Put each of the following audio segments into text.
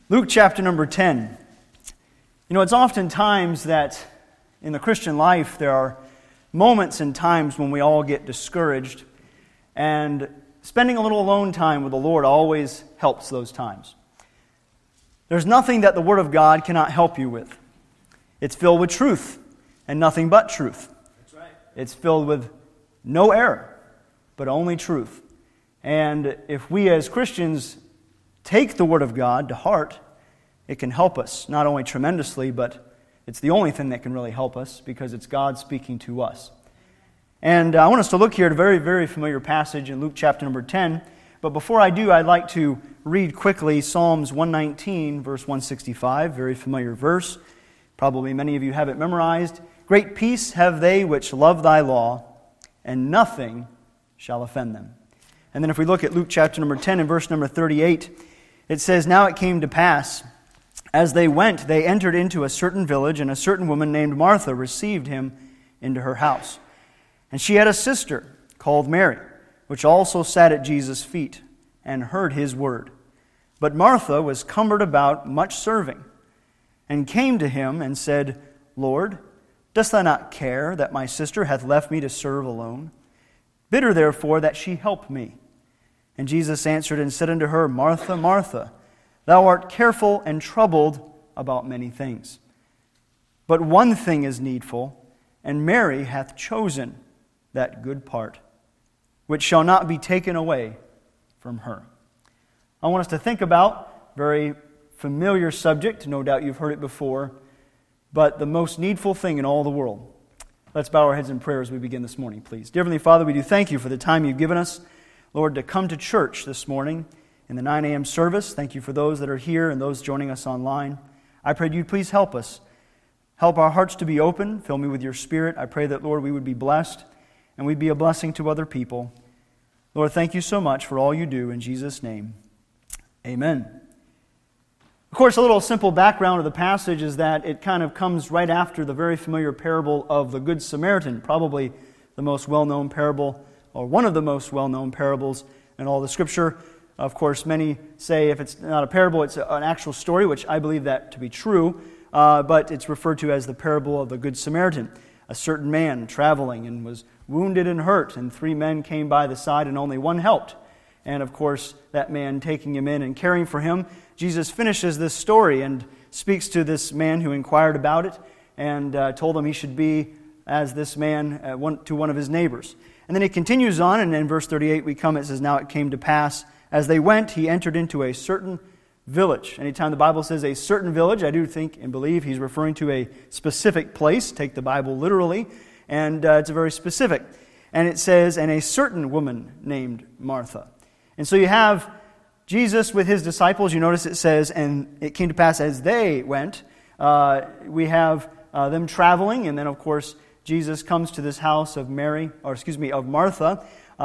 Luke chapter number 10. You know, it's oftentimes that in the Christian life there are moments and times when we all get discouraged, and spending a little alone time with the Lord always helps those times. There's nothing that the Word of God cannot help you with. It's filled with truth and nothing but truth. That's right. It's filled with no error, but only truth. And if we as Christians take the Word of God to heart, it can help us, not only tremendously, but it's the only thing that can really help us because it's God speaking to us. And I want us to look here at a very, very familiar passage in Luke chapter number 10. But before I do, I'd like to read quickly Psalms 119, verse 165, very familiar verse. Probably many of you have it memorized. Great peace have they which love thy law, and nothing shall offend them. And then if we look at Luke chapter number 10 and verse number 38, it says, Now it came to pass, as they went, they entered into a certain village, and a certain woman named Martha received him into her house. And she had a sister called Mary, which also sat at Jesus' feet, and heard his word. But Martha was cumbered about much serving, and came to him and said, Lord, dost thou not care that my sister hath left me to serve alone? Bid her therefore that she help me. And Jesus answered and said unto her, Martha, Martha, thou art careful and troubled about many things. But one thing is needful, and Mary hath chosen that good part, which shall not be taken away from her. I want us to think about a very familiar subject. No doubt you've heard it before, but the most needful thing in all the world. Let's bow our heads in prayer as we begin this morning, please. Dear Heavenly Father, we do thank you for the time you've given us, Lord, to come to church this morning in the 9 a.m. service. Thank you for those that are here and those joining us online. I pray you'd please help us. Help our hearts to be open. Fill me with your Spirit. I pray that, Lord, we would be blessed and we'd be a blessing to other people. Lord, thank you so much for all you do. In Jesus' name, amen. Of course, a little simple background of the passage is that it kind of comes right after the very familiar parable of the Good Samaritan, probably the most well-known parable, or one of the most well-known parables in all the Scripture. Of course, many say if it's not a parable, it's an actual story, which I believe that to be true, but it's referred to as the parable of the Good Samaritan. A certain man traveling and was wounded and hurt, and 3 men came by the side and only one helped. And of course, that man taking him in and caring for him, Jesus finishes this story and speaks to this man who inquired about it and told him he should be as this man to one of his neighbors. And then he continues on, and in verse 38 it says, Now it came to pass, as they went, he entered into a certain village. Anytime the Bible says a certain village, I do think and believe he's referring to a specific place. Take the Bible literally, and it's very specific. And it says, and a certain woman named Martha. And so you have Jesus with his disciples. You notice it says, and it came to pass as they went. We have them traveling, and then of course Jesus comes to this house of of Martha.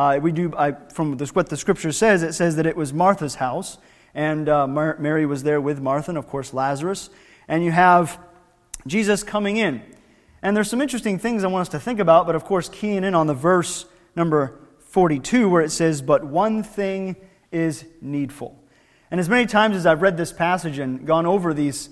From what the Scripture says, it says that it was Martha's house, and Mary was there with Martha, and of course Lazarus. And you have Jesus coming in. And there's some interesting things I want us to think about, but of course keying in on the verse number 42 where it says, But one thing is needful. And as many times as I've read this passage and gone over these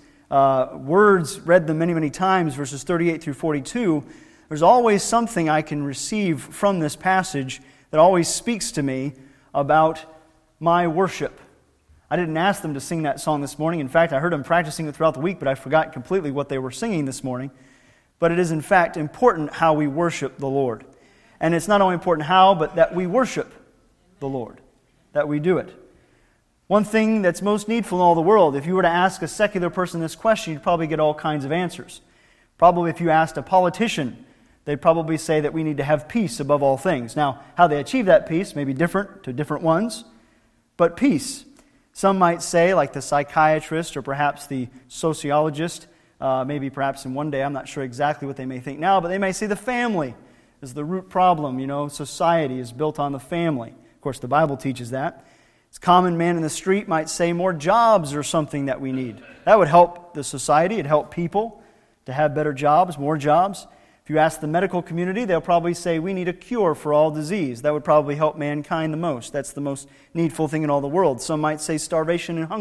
words, read them many, many times, verses 38 through 42, there's always something I can receive from this passage that always speaks to me about my worship. I didn't ask them to sing that song this morning. In fact, I heard them practicing it throughout the week, but I forgot completely what they were singing this morning. But it is in fact important how we worship the Lord. And it's not only important how, but that we worship the Lord, that we do it. One thing that's most needful in all the world, if you were to ask a secular person this question, you'd probably get all kinds of answers. Probably if you asked a politician, they'd probably say that we need to have peace above all things. Now, how they achieve that peace may be different to different ones, but peace. Some might say, like the psychiatrist or perhaps the sociologist, maybe perhaps in one day, I'm not sure exactly what they may think now, but they may say the family is the root problem. Society is built on the family. Of course, the Bible teaches that. This common man in the street might say more jobs are something that we need. That would help the society. It'd help people to have better jobs, more jobs. If you ask the medical community, they'll probably say we need a cure for all disease. That would probably help mankind the most. That's the most needful thing in all the world. Some might say starvation and hunger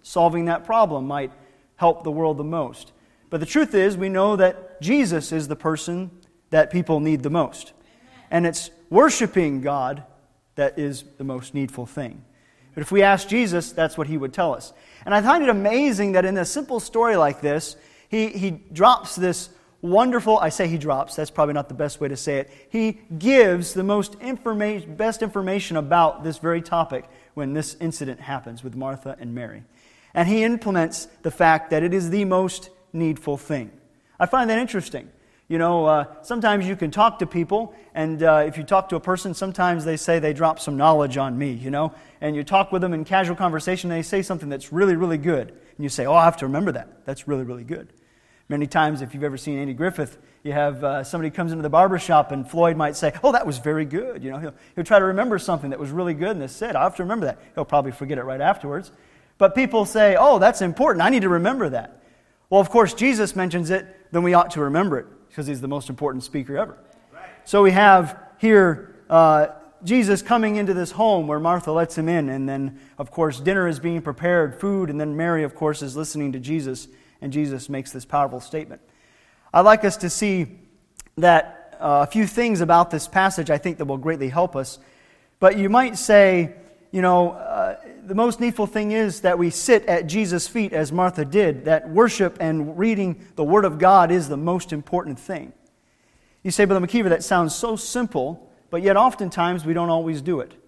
solving that problem might help the world the most. But the truth is, we know that Jesus is the person that people need the most. And it's worshiping God that is the most needful thing. But if we ask Jesus, that's what He would tell us. And I find it amazing that in a simple story like this, He drops this wonderful, I say He drops, that's probably not the best way to say it. He gives the best information about this very topic when this incident happens with Martha and Mary. And He implements the fact that it is the most needful thing. I find that interesting. You know, sometimes you can talk to people, and if you talk to a person, sometimes they say they drop some knowledge on me, you know, and you talk with them in casual conversation, and they say something that's really, really good. And you say, oh, I have to remember that. That's really, really good. Many times, if you've ever seen Andy Griffith, you have somebody comes into the barbershop, and Floyd might say, oh, that was very good. You know, he'll try to remember something that was really good, and that's it. I have to remember that. He'll probably forget it right afterwards. But people say, oh, that's important. I need to remember that. Well, of course, Jesus mentions it, then we ought to remember it, because He's the most important speaker ever. Right. So we have here Jesus coming into this home where Martha lets Him in, and then, of course, dinner is being prepared, food, and then Mary, of course, is listening to Jesus, and Jesus makes this powerful statement. I'd like us to see that a few things about this passage I think that will greatly help us. But you might say, you know, the most needful thing is that we sit at Jesus' feet as Martha did, that worship and reading the Word of God is the most important thing. You say, Brother McKeever, that sounds so simple, but yet oftentimes we don't always do it.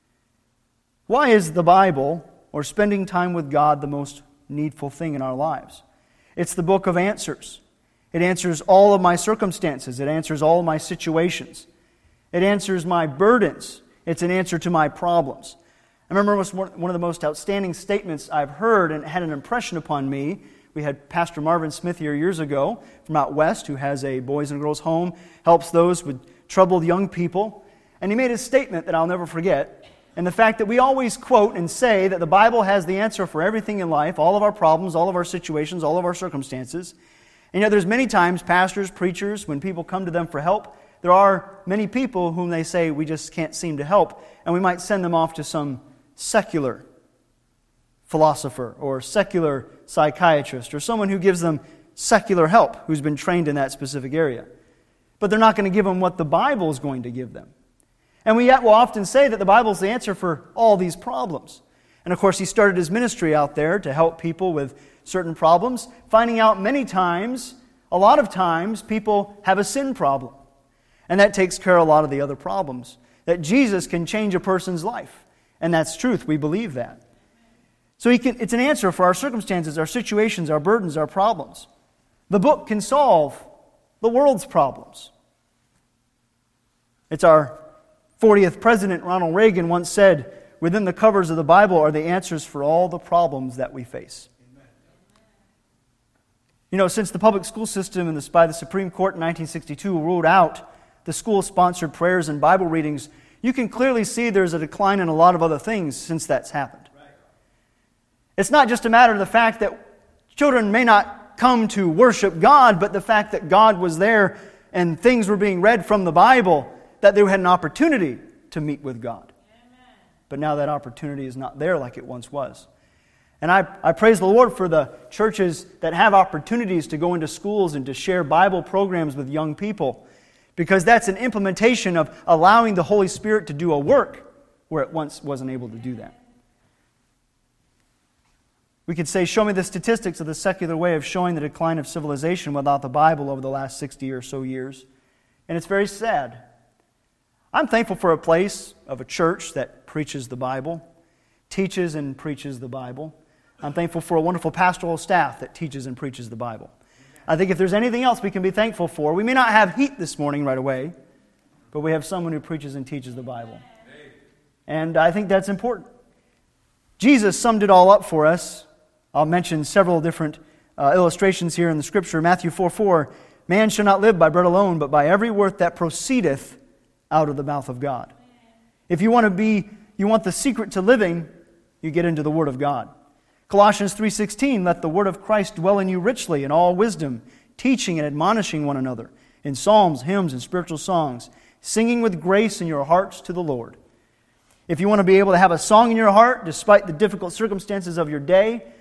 Why is the Bible, or spending time with God, the most needful thing in our lives? It's the book of answers. It answers all of my circumstances. It answers all of my situations. It answers my burdens. It's an answer to my problems. I remember one of the most outstanding statements I've heard and had an impression upon me. We had Pastor Marvin Smith here years ago from out west who has a boys and girls home, helps those with troubled young people. And he made a statement that I'll never forget. And the fact that we always quote and say that the Bible has the answer for everything in life, all of our problems, all of our situations, all of our circumstances. And yet there's many times pastors, preachers, when people come to them for help, there are many people whom they say we just can't seem to help. And we might send them off to some secular philosopher or secular psychiatrist or someone who gives them secular help who's been trained in that specific area. But they're not going to give them what the Bible is going to give them. And we will often say that the Bible is the answer for all these problems. And of course, he started his ministry out there to help people with certain problems, finding out many times, a lot of times, people have a sin problem. And that takes care of a lot of the other problems. That Jesus can change a person's life. And that's truth. We believe that. So it's an answer for our circumstances, our situations, our burdens, our problems. The book can solve the world's problems. It's our 40th president, Ronald Reagan, once said, within the covers of the Bible are the answers for all the problems that we face. Amen. You know, since the public school system by the Supreme Court in 1962 ruled out the school-sponsored prayers and Bible readings, you can clearly see there's a decline in a lot of other things since that's happened. Right. It's not just a matter of the fact that children may not come to worship God, but the fact that God was there and things were being read from the Bible, that they had an opportunity to meet with God. Amen. But now that opportunity is not there like it once was. And I praise the Lord for the churches that have opportunities to go into schools and to share Bible programs with young people, because that's an implementation of allowing the Holy Spirit to do a work where it once wasn't able to do that. We could say, show me the statistics of the secular way of showing the decline of civilization without the Bible over the last 60 or so years. And it's very sad. I'm thankful for a place of a church that preaches the Bible, teaches and preaches the Bible. I'm thankful for a wonderful pastoral staff that teaches and preaches the Bible. I think if there's anything else we can be thankful for, we may not have heat this morning right away, but we have someone who preaches and teaches the Bible. And I think that's important. Jesus summed it all up for us. I'll mention several different illustrations here in the Scripture. Matthew 4:4, man shall not live by bread alone, but by every word that proceedeth out of the mouth of God. If you want the secret to living, you get into the Word of God. Colossians 3:16, let the word of Christ dwell in you richly in all wisdom, teaching and admonishing one another in psalms, hymns, and spiritual songs, singing with grace in your hearts to the Lord. If you want to be able to have a song in your heart despite the difficult circumstances of your day,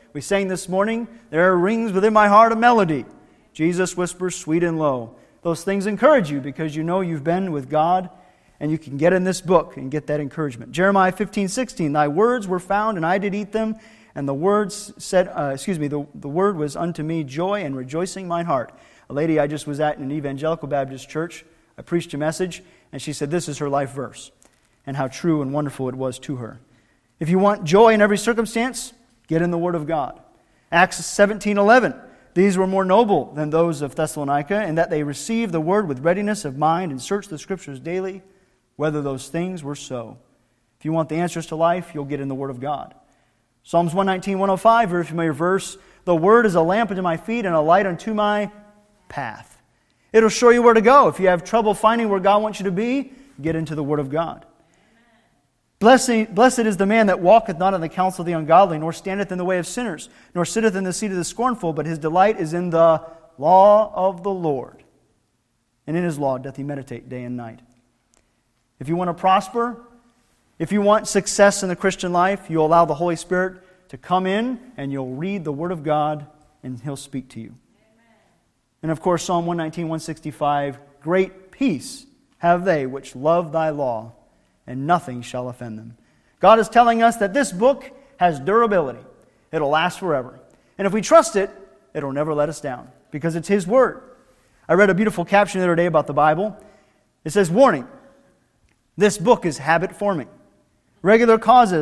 We sang this morning, there rings within my heart a melody. Jesus whispers sweet and low. Those things encourage you because you know you've been with God, and you can get in this book and get that encouragement. Jeremiah 15:16, thy words were found, and I did eat them, and the words said, the word was unto me joy and rejoicing mine heart. A lady I just was at in an evangelical Baptist church, I preached a message, and she said this is her life verse, and how true and wonderful it was to her. If you want joy in every circumstance, get in the Word of God. Acts 17:11, these were more noble than those of Thessalonica, in that they received the Word with readiness of mind and searched the Scriptures daily, whether those things were so. If you want the answers to life, you'll get in the Word of God. Psalms 119:105, very familiar verse, the Word is a lamp unto my feet and a light unto my path. It'll show you where to go. If you have trouble finding where God wants you to be, get into the Word of God. Blessed is the man that walketh not in the counsel of the ungodly, nor standeth in the way of sinners, nor sitteth in the seat of the scornful, but his delight is in the law of the Lord. And in his law doth he meditate day and night. If you want to prosper, if you want success in the Christian life, you allow the Holy Spirit to come in, and you'll read the Word of God, and He'll speak to you. And of course, Psalm 119:165, great peace have they which love thy law, and nothing shall offend them. God is telling us that this book has durability. It'll last forever. And if we trust it, it'll never let us down, because it's His Word. I read a beautiful caption the other day about the Bible. It says, warning, this book is habit-forming. Regular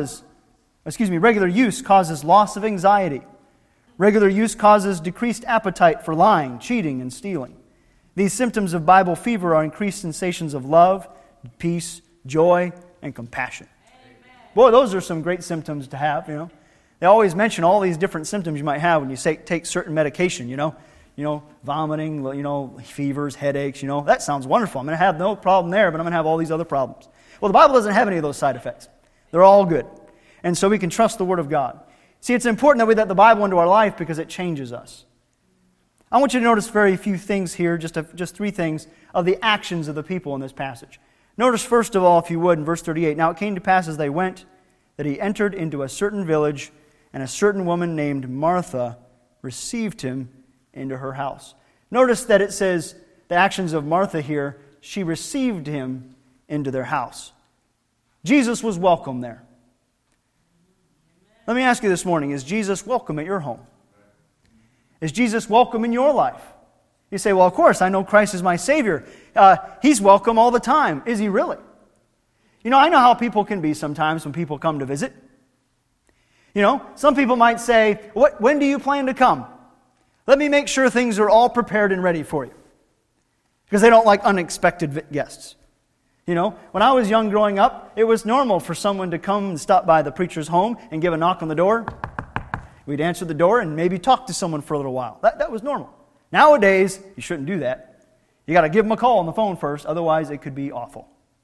use causes loss of anxiety. Regular use causes decreased appetite for lying, cheating, and stealing. These symptoms of Bible fever are increased sensations of love, peace, joy, and compassion. Amen. Boy, those are some great symptoms to have, you know. They always mention all these different symptoms you might have when you take certain medication, you know, vomiting, fevers, headaches, That sounds wonderful. I'm going to have no problem there, but I'm going to have all these other problems. Well, the Bible doesn't have any of those side effects. They're all good. And so we can trust the Word of God. See, it's important that we let the Bible into our life because it changes us. I want you to notice very few things here, just three things, of the actions of the people in this passage. Notice first of all, if you would, in verse 38, now it came to pass as they went, that he entered into a certain village, and a certain woman named Martha received him into her house. Notice that it says, the actions of Martha here, she received him into their house. Jesus was welcome there. Let me ask you this morning, is Jesus welcome at your home? Is Jesus welcome in your life? You say, well, of course, I know Christ is my Savior. He's welcome all the time. Is He really? I know how people can be sometimes when people come to visit. Some people might say, when do you plan to come? Let me make sure things are all prepared and ready for you. Because they don't like unexpected guests. When I was young growing up, it was normal for someone to come and stop by the preacher's home and give a knock on the door. We'd answer the door and maybe talk to someone for a little while. That was normal. Nowadays, you shouldn't do that. You got to give them a call on the phone first, otherwise it could be awful.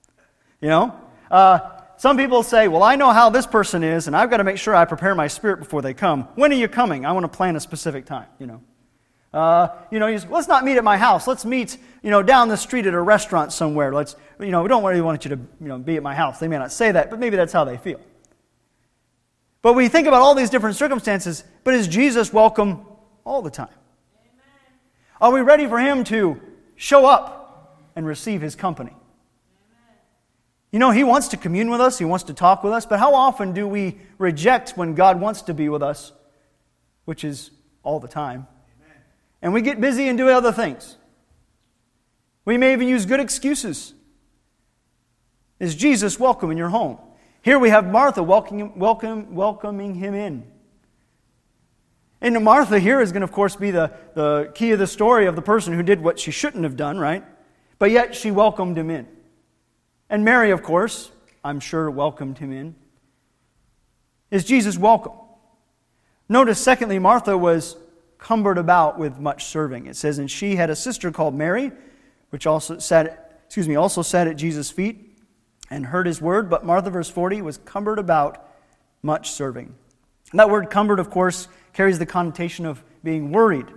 Some people say, well, I know how this person is, and I've got to make sure I prepare my spirit before they come. When are you coming? I want to plan a specific time, let's not meet at my house. Let's meet, down the street at a restaurant somewhere. We don't really want you to, be at my house. They may not say that, but maybe that's how they feel. But we think about all these different circumstances, but is Jesus welcome all the time? Amen. Are we ready for Him to show up and receive His company? Amen. He wants to commune with us. He wants to talk with us, but how often do we reject when God wants to be with us, which is all the time? And we get busy and do other things. We may even use good excuses. Is Jesus welcome in your home? Here we have Martha welcoming him in. And Martha here is going to, of course, be the key of the story of the person who did what she shouldn't have done, right? But yet she welcomed him in. And Mary, of course, I'm sure welcomed him in. Is Jesus welcome? Notice, secondly, Martha was cumbered about with much serving. It says, and she had a sister called Mary, which also sat at Jesus' feet and heard His word. But Martha, verse 40, was cumbered about much serving. And that word cumbered, of course, carries the connotation of being wearied,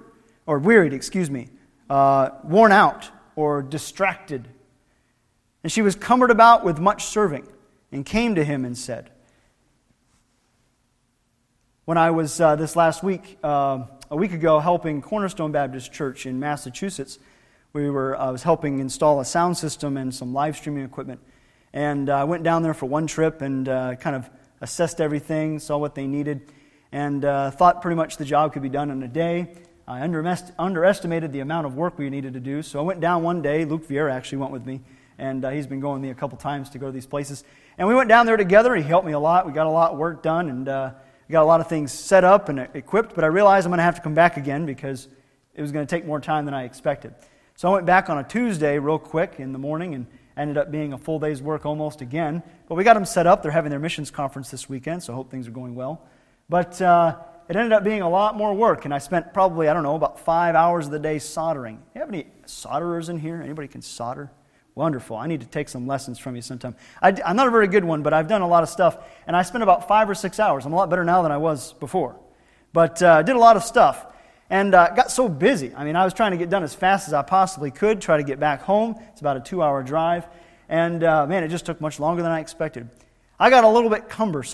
worn out or distracted. And she was cumbered about with much serving, and came to him and said, when I was this last week, a week ago, helping Cornerstone Baptist Church in Massachusetts. I was helping install a sound system and some live streaming equipment. And I went down there for one trip and kind of assessed everything, saw what they needed, and thought pretty much the job could be done in a day. I underestimated the amount of work we needed to do, so I went down one day. Luke Vieira actually went with me, and he's been going with me a couple times to go to these places. And we went down there together. He helped me a lot. We got a lot of work done, and we got a lot of things set up and equipped, but I realized I'm going to have to come back again because it was going to take more time than I expected. So I went back on a Tuesday real quick in the morning and ended up being a full day's work almost again. But we got them set up. They're having their missions conference this weekend, so I hope things are going well. But it ended up being a lot more work, and I spent probably, about 5 hours of the day soldering. You have any solderers in here? Anybody can solder? Wonderful. I need to take some lessons from you sometime. I'm not a very good one, but I've done a lot of stuff, and I spent about 5 or 6 hours. I'm a lot better now than I was before. But I did a lot of stuff. And got so busy. I was trying to get done as fast as I possibly could, try to get back home. It's about a 2-hour drive. And, it just took much longer than I expected. I got a little bit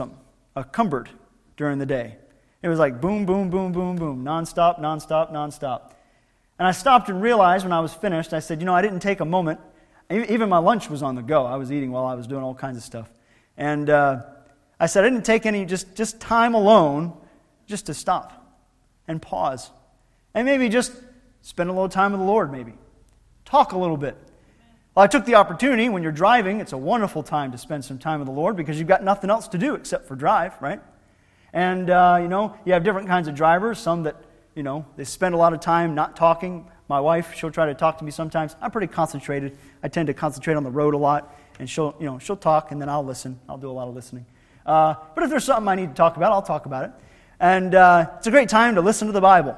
cumbered during the day. It was like boom, boom, boom, boom, boom, nonstop, nonstop, nonstop. And I stopped and realized when I was finished, I said, I didn't take a moment. Even my lunch was on the go. I was eating while I was doing all kinds of stuff. And I said I didn't take any just time alone just to stop and pause. And maybe just spend a little time with the Lord, maybe. Talk a little bit. Well, I took the opportunity. When you're driving, it's a wonderful time to spend some time with the Lord because you've got nothing else to do except for drive, right? And, you have different kinds of drivers. Some that, they spend a lot of time not talking. My wife, she'll try to talk to me sometimes. I'm pretty concentrated. I tend to concentrate on the road a lot. And she'll talk, and then I'll listen. I'll do a lot of listening. But if there's something I need to talk about, I'll talk about it. And it's a great time to listen to the Bible.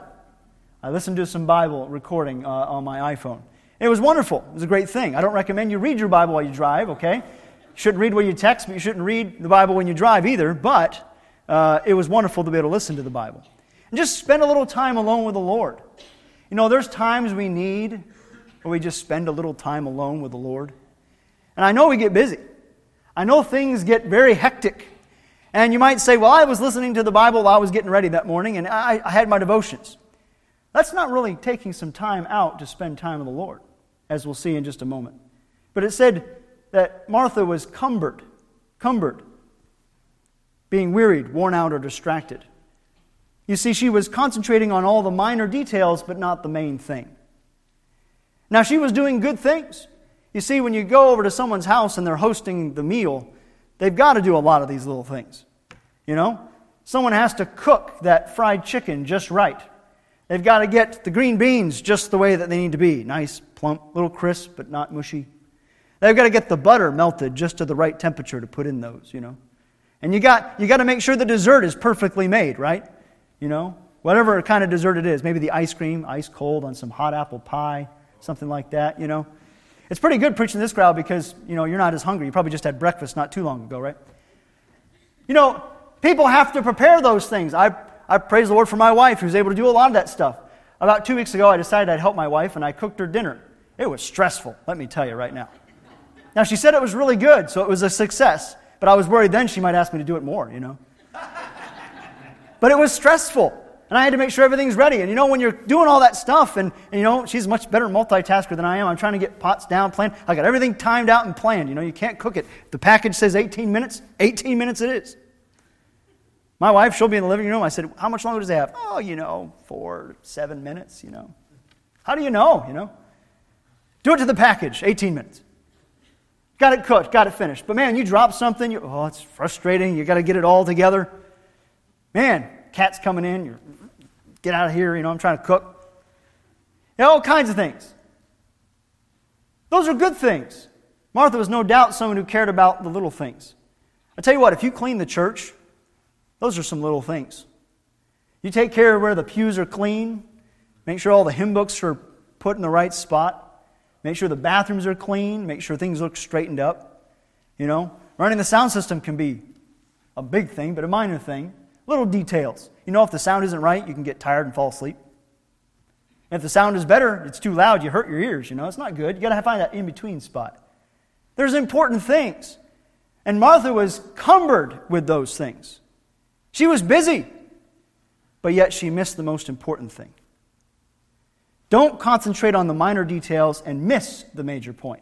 I listened to some Bible recording on my iPhone. It was wonderful. It was a great thing. I don't recommend you read your Bible while you drive, okay? You shouldn't read while you text, but you shouldn't read the Bible when you drive either. But it was wonderful to be able to listen to the Bible. And just spend a little time alone with the Lord. There's times we need where we just spend a little time alone with the Lord. And I know we get busy. I know things get very hectic. And you might say, well, I was listening to the Bible while I was getting ready that morning, and I had my devotions. That's not really taking some time out to spend time with the Lord, as we'll see in just a moment. But it said that Martha was cumbered, being wearied, worn out, or distracted. You see, she was concentrating on all the minor details, but not the main thing. Now, she was doing good things. You see, when you go over to someone's house and they're hosting the meal, they've got to do a lot of these little things. Someone has to cook that fried chicken just right. They've got to get the green beans just the way that they need to be. Nice, plump, little crisp, but not mushy. They've got to get the butter melted just to the right temperature to put in those, And you got to make sure the dessert is perfectly made, right? Whatever kind of dessert it is. Maybe the ice cream, ice cold on some hot apple pie, something like that, It's pretty good preaching to this crowd because, you're not as hungry. You probably just had breakfast not too long ago, right? People have to prepare those things. I praise the Lord for my wife who's able to do a lot of that stuff. About 2 weeks ago, I decided I'd help my wife, and I cooked her dinner. It was stressful, let me tell you right now. Now, she said it was really good, so it was a success. But I was worried then she might ask me to do it more, But it was stressful, and I had to make sure everything's ready. And when you're doing all that stuff, and she's a much better multitasker than I am. I'm trying to get pots down, planned. I got everything timed out and planned. You can't cook it. If the package says 18 minutes, 18 minutes it is. My wife, she'll be in the living room. I said, how much longer does it have? 4 to 7 minutes, How do you know, Do it to the package, 18 minutes. Got it cooked, got it finished. But man, you drop something, it's frustrating. You got to get it all together. Man, cat's coming in. Get out of here, I'm trying to cook. All kinds of things. Those are good things. Martha was no doubt someone who cared about the little things. I tell you what, if you clean the church, those are some little things. You take care of where the pews are clean. Make sure all the hymn books are put in the right spot. Make sure the bathrooms are clean. Make sure things look straightened up. Running the sound system can be a big thing, but a minor thing. Little details. If the sound isn't right, you can get tired and fall asleep. And if the sound is better, it's too loud, you hurt your ears. It's not good. You got to find that in-between spot. There's important things. And Martha was cumbered with those things. She was busy. but yet she missed the most important thing. Don't concentrate on the minor details and miss the major point.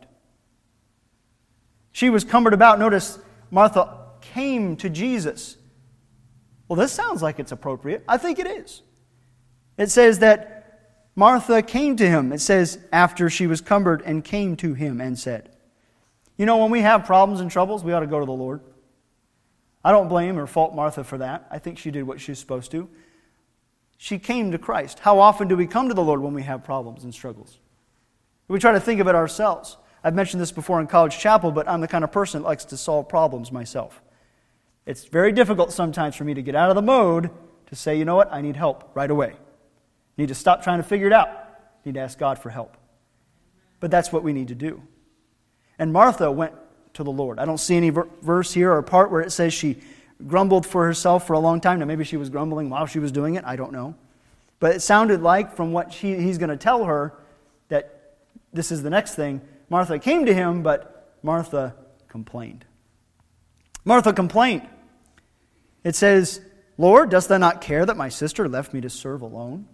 She was cumbered about. Notice Martha came to Jesus. Well, this sounds like it's appropriate. I think it is. It says that Martha came to him. It says after she was cumbered and came to him and said. You know, when we have problems and troubles, we ought to go to the Lord. I don't blame or fault Martha for that. I think she did what she was supposed to. She came to Christ. How often do we come to the Lord when we have problems and struggles? We try to think of it ourselves. I've mentioned this before in College Chapel, but I'm the kind of person that likes to solve problems myself. It's very difficult sometimes for me to get out of the mode to say, you know what, I need help right away. I need to stop trying to figure it out. I need to ask God for help. But that's what we need to do. And Martha went to the Lord. I don't see any verse here or part where it says she grumbled for herself for a long time. Now maybe she was grumbling while she was doing it. I don't know. But it sounded like from what he's going to tell her that this is the next thing. Martha came to him, but Martha complained. Martha complained. It says, Lord, dost thou not care that my sister left me to serve alone?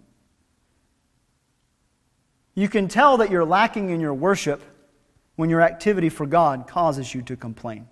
You can tell that you're lacking in your worship when your activity for God causes you to complain.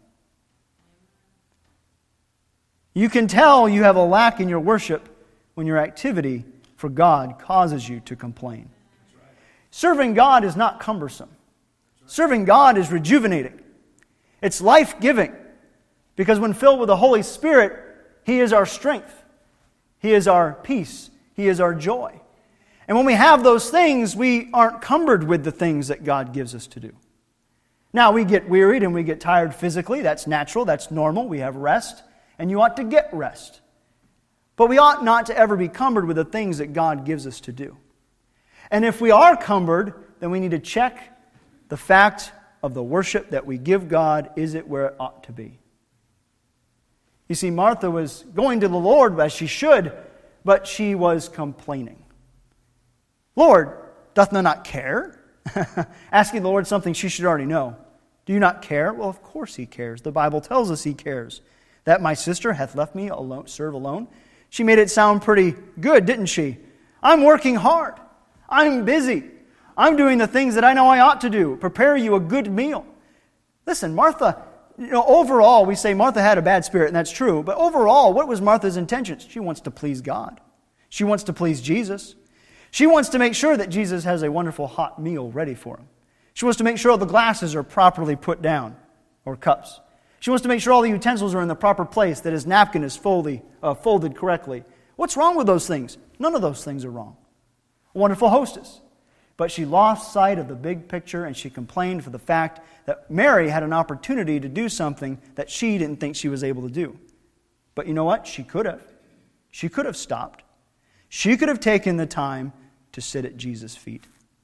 You can tell you have a lack in your worship when your activity for God causes you to complain. Serving God is not cumbersome. Serving God is rejuvenating. It's life-giving. Because when filled with the Holy Spirit, He is our strength. He is our peace. He is our joy. And when we have those things, we aren't cumbered with the things that God gives us to do. Now, we get wearied and we get tired physically. That's natural. That's normal. We have rest. And you ought to get rest. But we ought not to ever be cumbered with the things that God gives us to do. And if we are cumbered, then we need to check the fact of the worship that we give God. Is it where it ought to be? You see, Martha was going to the Lord as she should, but she was complaining. Lord, doth thou not care? Asking the Lord something she should already know. Do you not care? Well, of course He cares. The Bible tells us He cares. That my sister hath left me alone, serve alone. She made it sound pretty good, didn't she? I'm working hard. I'm busy. I'm doing the things that I know I ought to do. Prepare you a good meal. Listen, Martha, overall, we say Martha had a bad spirit, and that's true. But overall, what was Martha's intentions? She wants to please God. She wants to please Jesus. She wants to make sure that Jesus has a wonderful hot meal ready for him. She wants to make sure all the glasses are properly put down, or cups. She wants to make sure all the utensils are in the proper place, that his napkin is folded correctly. What's wrong with those things? None of those things are wrong. A wonderful hostess. But she lost sight of the big picture, and she complained for the fact that Mary had an opportunity to do something that she didn't think she was able to do. But you know what? She could have. She could have stopped. She could have taken the time to sit at Jesus' feet.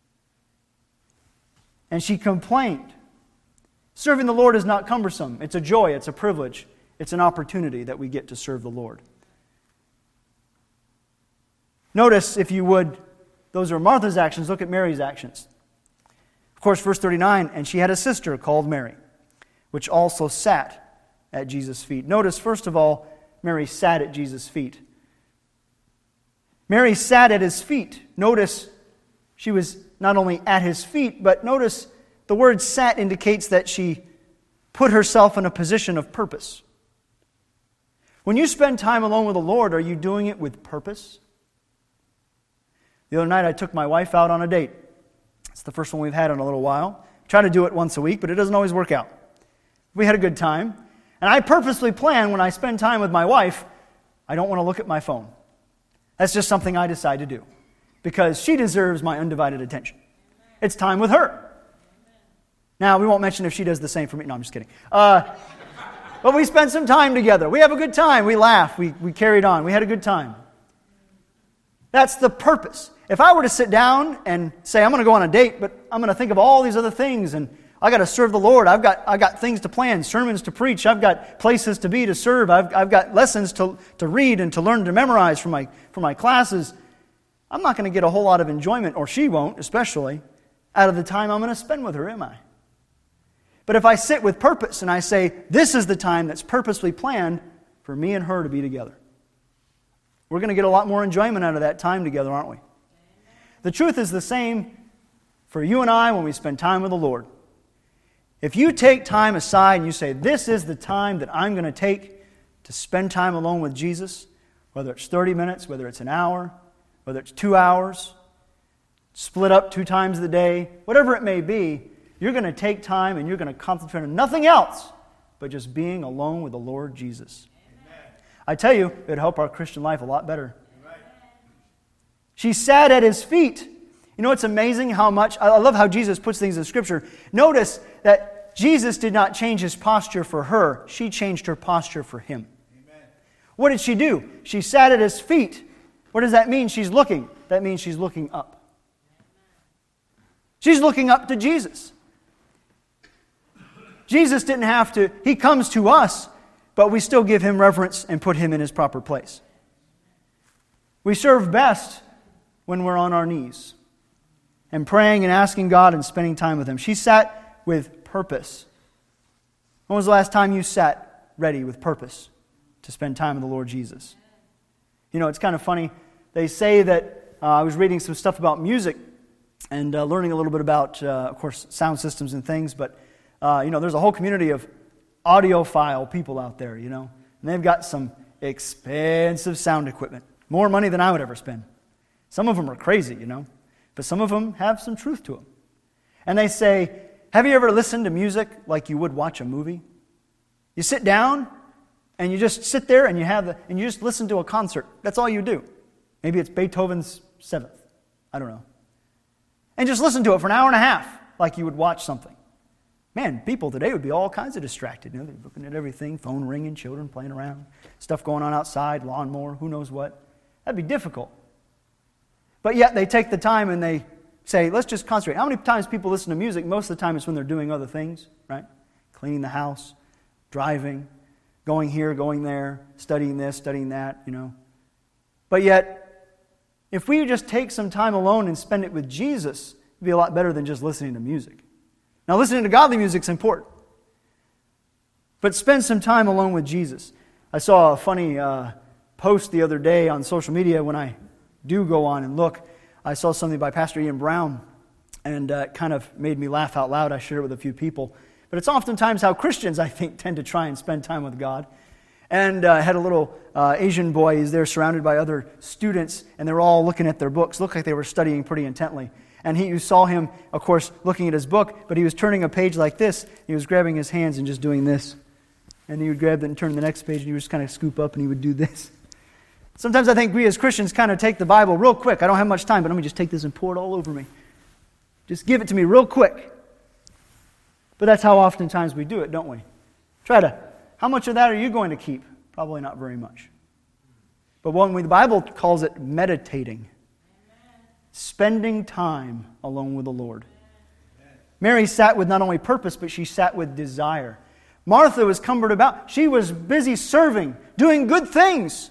And she complained. Serving the Lord is not cumbersome. It's a joy. It's a privilege. It's an opportunity that we get to serve the Lord. Notice, if you would, those are Martha's actions. Look at Mary's actions. Of course, verse 39, and she had a sister called Mary, which also sat at Jesus' feet. Notice, first of all, Mary sat at Jesus' feet. Mary sat at his feet. Notice she was not only at his feet, but notice the word sat indicates that she put herself in a position of purpose. When you spend time alone with the Lord, are you doing it with purpose? The other night I took my wife out on a date. It's the first one we've had in a little while. I try to do it once a week, but it doesn't always work out. We had a good time. And I purposely plan when I spend time with my wife, I don't want to look at my phone. That's just something I decide to do. Because she deserves my undivided attention. It's time with her. Now, we won't mention if she does the same for me. No, I'm just kidding. But we spend some time together. We have a good time. We laugh. We carried on. We had a good time. That's the purpose. If I were to sit down and say, I'm going to go on a date, but I'm going to think of all these other things, and I got to serve the Lord. I got things to plan, sermons to preach. I've got places to be to serve. I've got lessons to read and to learn to memorize for my classes. I'm not going to get a whole lot of enjoyment, or she won't, especially, out of the time I'm going to spend with her, am I? But if I sit with purpose and I say, this is the time that's purposely planned for me and her to be together, we're going to get a lot more enjoyment out of that time together, aren't we? The truth is the same for you and I when we spend time with the Lord. If you take time aside and you say, this is the time that I'm going to take to spend time alone with Jesus, whether it's 30 minutes, whether it's an hour, whether it's 2 hours, split up 2 times a day, whatever it may be, you're going to take time and you're going to concentrate on nothing else but just being alone with the Lord Jesus. Amen. I tell you, it would help our Christian life a lot better. Amen. She sat at His feet. You know, it's amazing how much, I love how Jesus puts things in Scripture. Notice that Jesus did not change His posture for her. She changed her posture for Him. Amen. What did she do? She sat at His feet. What does that mean? She's looking. That means she's looking up. She's looking up to Jesus. Jesus didn't have to, He comes to us, but we still give Him reverence and put Him in His proper place. We serve best when we're on our knees and praying and asking God and spending time with Him. She sat with purpose. When was the last time you sat ready with purpose to spend time with the Lord Jesus? You know, it's kind of funny. They say that, I was reading some stuff about music and learning a little bit about, of course, sound systems and things, but there's a whole community of audiophile people out there, and they've got some expensive sound equipment. More money than I would ever spend. Some of them are crazy, but some of them have some truth to them. And they say, have you ever listened to music like you would watch a movie? You sit down and you just sit there and you just listen to a concert. That's all you do. Maybe it's Beethoven's 7th. I don't know. And just listen to it for an hour and a half like you would watch something. Man, people today would be all kinds of distracted. They're looking at everything, phone ringing, children playing around, stuff going on outside, lawnmower, who knows what. That'd be difficult. But yet they take the time and they say, let's just concentrate. How many times people listen to music? Most of the time it's when they're doing other things, right? Cleaning the house, driving, going here, going there, studying this, studying that, But yet, if we just take some time alone and spend it with Jesus, it'd be a lot better than just listening to music. Now, listening to godly music is important. But spend some time alone with Jesus. I saw a funny post the other day on social media when I do go on and look. I saw something by Pastor Ian Brown, and it kind of made me laugh out loud. I shared it with a few people. But it's oftentimes how Christians, I think, tend to try and spend time with God. And I had a little Asian boy. He's there surrounded by other students, and they're all looking at their books. Looked like they were studying pretty intently. And you saw him, of course, looking at his book, but he was turning a page like this. He was grabbing his hands and just doing this. And he would grab it and turn to the next page, and he would just kind of scoop up, and he would do this. Sometimes I think we as Christians kind of take the Bible real quick. I don't have much time, but let me just take this and pour it all over me. Just give it to me real quick. But that's how oftentimes we do it, don't we? How much of that are you going to keep? Probably not very much. But the Bible calls it meditating. Spending time alone with the Lord. Mary sat with not only purpose, but she sat with desire. Martha was cumbered about. She was busy serving, doing good things.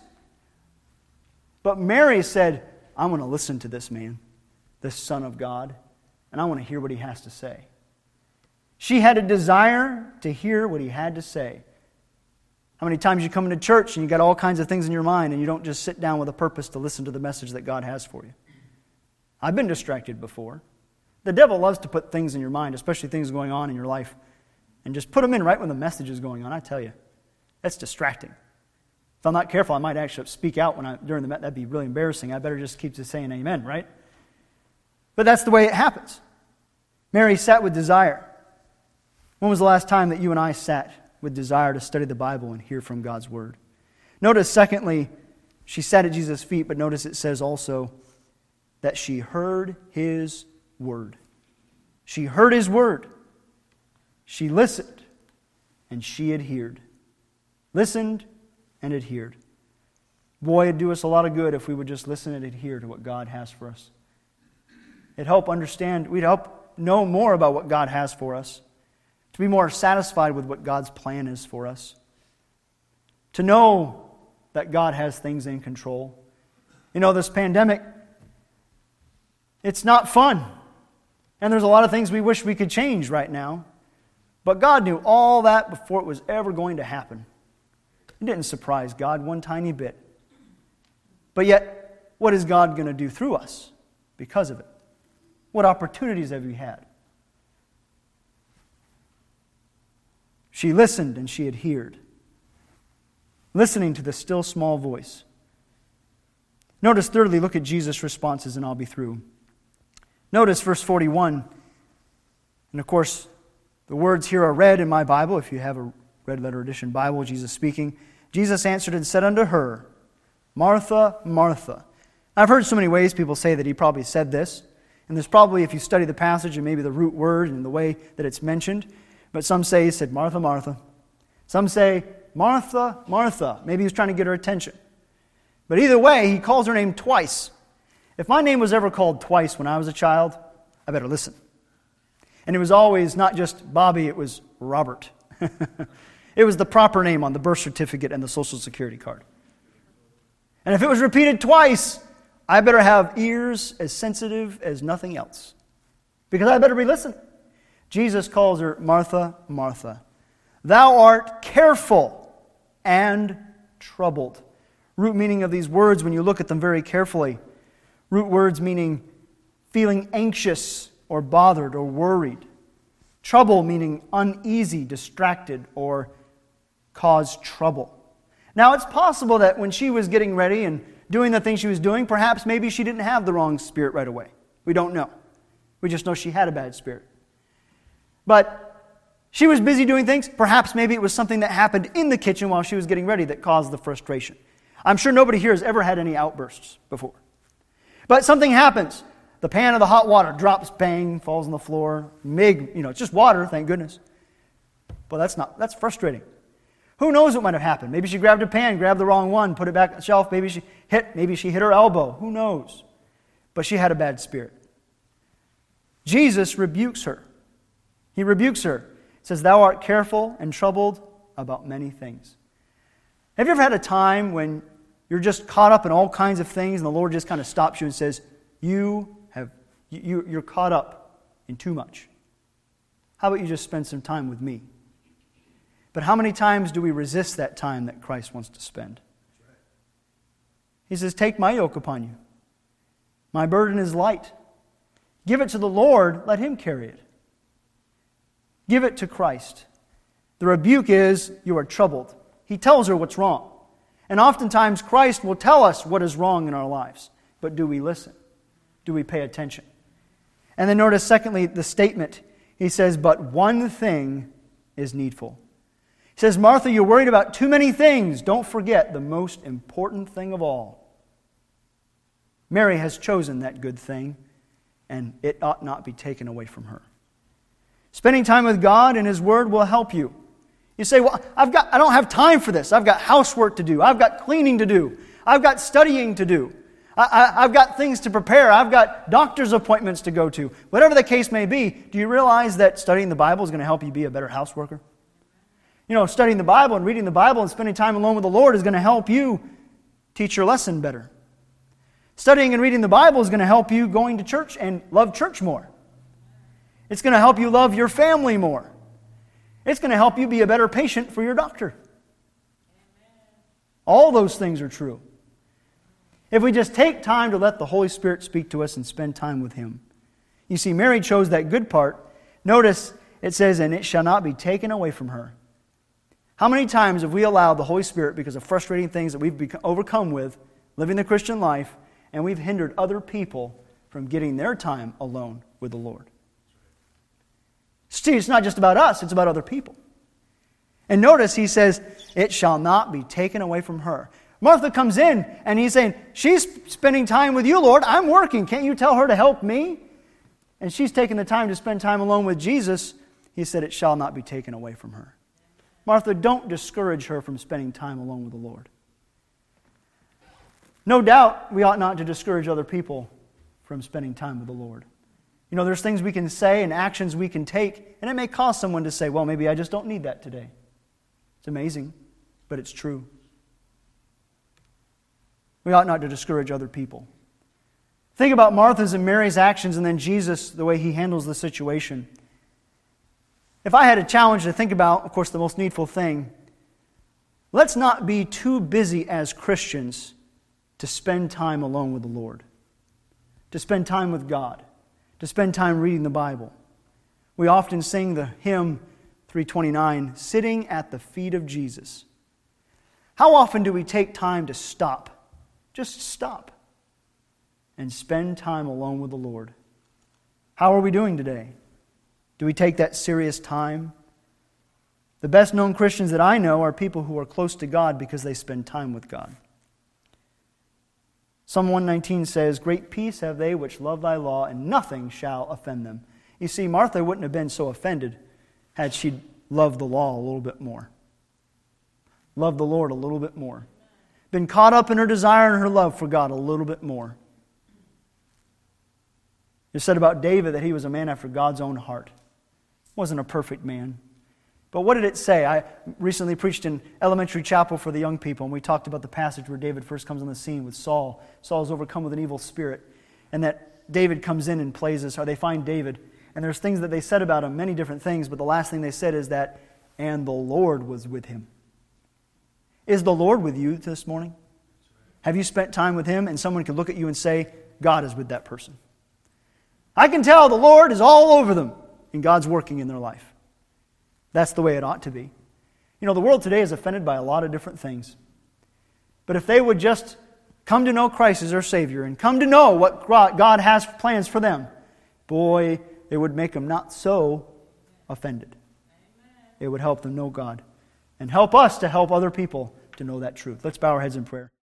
But Mary said, I want to listen to this man, this Son of God, and I want to hear what he has to say. She had a desire to hear what he had to say. How many times you come into church and you got all kinds of things in your mind and you don't just sit down with a purpose to listen to the message that God has for you? I've been distracted before. The devil loves to put things in your mind, especially things going on in your life, and just put them in right when the message is going on. I tell you, that's distracting. If I'm not careful, I might actually speak out during the message. That'd be really embarrassing. I better just keep saying amen, right? But that's the way it happens. Mary sat with desire. When was the last time that you and I sat with desire to study the Bible and hear from God's Word? Notice, secondly, she sat at Jesus' feet, but notice it says also that she heard His Word. She heard His Word. She listened, and she adhered. Listened and adhered. Boy, it'd do us a lot of good if we would just listen and adhere to what God has for us. It'd help we'd help know more about what God has for us, to be more satisfied with what God's plan is for us, to know that God has things in control. This pandemic, it's not fun. And there's a lot of things we wish we could change right now. But God knew all that before it was ever going to happen. It didn't surprise God one tiny bit. But yet, what is God going to do through us because of it? What opportunities have you had? She listened and she adhered, listening to the still small voice. Notice, thirdly, look at Jesus' responses, and I'll be through. Notice verse 41. And of course, the words here are read in my Bible. If you have a red letter edition Bible, Jesus speaking. Jesus answered and said unto her, Martha, Martha. I've heard so many ways people say that he probably said this. And there's probably, if you study the passage and maybe the root word and the way that it's mentioned, but some say he said, Martha, Martha. Some say, Martha, Martha. Maybe he was trying to get her attention. But either way, he calls her name twice. If my name was ever called twice when I was a child, I better listen. And it was always not just Bobby, it was Robert. It was the proper name on the birth certificate and the Social Security card. And if it was repeated twice, I better have ears as sensitive as nothing else, because I better be listening. Jesus calls her Martha, Martha. Thou art careful and troubled. Root meaning of these words, when you look at them very carefully, root words meaning feeling anxious or bothered or worried. Trouble meaning uneasy, distracted, or cause trouble. Now, it's possible that when she was getting ready and doing the things she was doing, perhaps maybe she didn't have the wrong spirit right away. We don't know. We just know she had a bad spirit. But she was busy doing things. Perhaps maybe it was something that happened in the kitchen while she was getting ready that caused the frustration. I'm sure nobody here has ever had any outbursts before. But something happens. The pan of the hot water drops, bang, falls on the floor. It's just water, thank goodness. But that's frustrating. Who knows what might have happened? Maybe she grabbed a pan, grabbed the wrong one, put it back on the shelf. Maybe she hit her elbow. Who knows? But she had a bad spirit. Jesus rebukes her. He rebukes her. He says, Thou art careful and troubled about many things. Have you ever had a time when you're just caught up in all kinds of things and the Lord just kind of stops you and says, you're caught up in too much. How about you just spend some time with me? But how many times do we resist that time that Christ wants to spend? He says, Take my yoke upon you. My burden is light. Give it to the Lord, let Him carry it. Give it to Christ. The rebuke is, you are troubled. He tells her what's wrong. And oftentimes Christ will tell us what is wrong in our lives. But do we listen? Do we pay attention? And then notice, secondly, the statement. He says, But one thing is needful. He says, Martha, you're worried about too many things. Don't forget the most important thing of all. Mary has chosen that good thing, and it ought not be taken away from her. Spending time with God and His Word will help you. You say, well, I don't have time for this. I've got housework to do. I've got cleaning to do. I've got studying to do. I've got things to prepare. I've got doctor's appointments to go to. Whatever the case may be, do you realize that studying the Bible is going to help you be a better houseworker? Studying the Bible and reading the Bible and spending time alone with the Lord is going to help you teach your lesson better. Studying and reading the Bible is going to help you going to church and love church more. It's going to help you love your family more. It's going to help you be a better patient for your doctor. All those things are true. If we just take time to let the Holy Spirit speak to us and spend time with Him. You see, Mary chose that good part. Notice it says, and it shall not be taken away from her. How many times have we allowed the Holy Spirit, because of frustrating things that we've overcome with, living the Christian life, and we've hindered other people from getting their time alone with the Lord? See, it's not just about us, it's about other people. And notice he says, it shall not be taken away from her. Martha comes in and he's saying, she's spending time with you, Lord. I'm working. Can't you tell her to help me? And she's taking the time to spend time alone with Jesus. He said, it shall not be taken away from her. Martha, don't discourage her from spending time alone with the Lord. No doubt we ought not to discourage other people from spending time with the Lord. There's things we can say and actions we can take, and it may cause someone to say, well, maybe I just don't need that today. It's amazing, but it's true. We ought not to discourage other people. Think about Martha's and Mary's actions and then Jesus, the way He handles the situation. If I had a challenge to think about, of course, the most needful thing, let's not be too busy as Christians to spend time alone with the Lord, to spend time with God, to spend time reading the Bible. We often sing the hymn 329, Sitting at the Feet of Jesus. How often do we take time to stop, just stop, and spend time alone with the Lord? How are we doing today? Do we take that serious time? The best known Christians that I know are people who are close to God because they spend time with God. Psalm 119 says, Great peace have they which love thy law, and nothing shall offend them. You see, Martha wouldn't have been so offended had she loved the law a little bit more. Loved the Lord a little bit more. Been caught up in her desire and her love for God a little bit more. It said about David that he was a man after God's own heart. Wasn't a perfect man. But what did it say? I recently preached in elementary chapel for the young people, and we talked about the passage where David first comes on the scene with Saul. Saul is overcome with an evil spirit, and that David comes in and plays this, or they find David. And there's things that they said about him, many different things, but the last thing they said is that, and the Lord was with him. Is the Lord with you this morning? Have you spent time with Him, and someone can look at you and say, God is with that person? I can tell the Lord is all over them, and God's working in their life. That's the way it ought to be. You know, the world today is offended by a lot of different things. But if they would just come to know Christ as their Savior and come to know what God has plans for them, boy, it would make them not so offended. It would help them know God and help us to help other people to know that truth. Let's bow our heads in prayer.